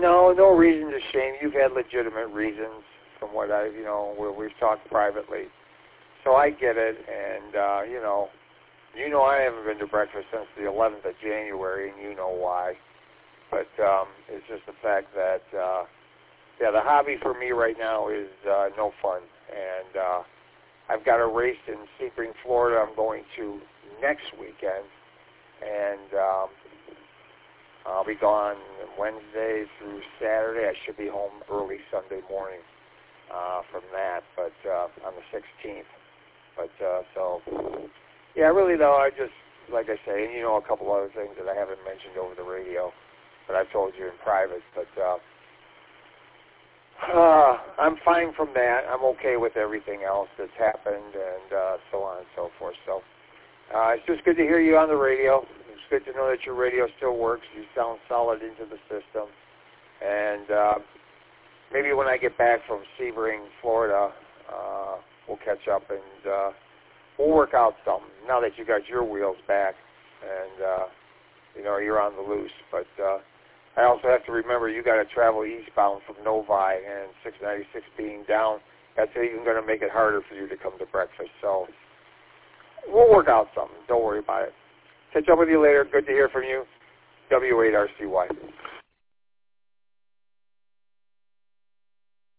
No reason to shame. You've had legitimate reasons from what where we've talked privately. So I get it, and, I haven't been to breakfast since the 11th of January, and you know why. But it's just the fact that, the hobby for me right now is no fun. And I've got a race in Sebring, Florida I'm going to next weekend, and I'll be gone Wednesday through Saturday. I should be home early Sunday morning from that, but on the 16th. But really though, I just, like I say, and a couple other things that I haven't mentioned over the radio, but I've told you in private. But I'm fine from that. I'm okay with everything else that's happened, and so on and so forth. So it's just good to hear you on the radio. It's good to know that your radio still works. You sound solid into the system. And maybe when I get back from Sebring, Florida, we'll catch up and we'll work out something now that you got your wheels back and, you're on the loose. But I also have to remember you got to travel eastbound from Novi, and 696 being down, that's even going to make it harder for you to come to breakfast. So we'll work out something. Don't worry about it. Catch up with you later. Good to hear from you. W8RCY.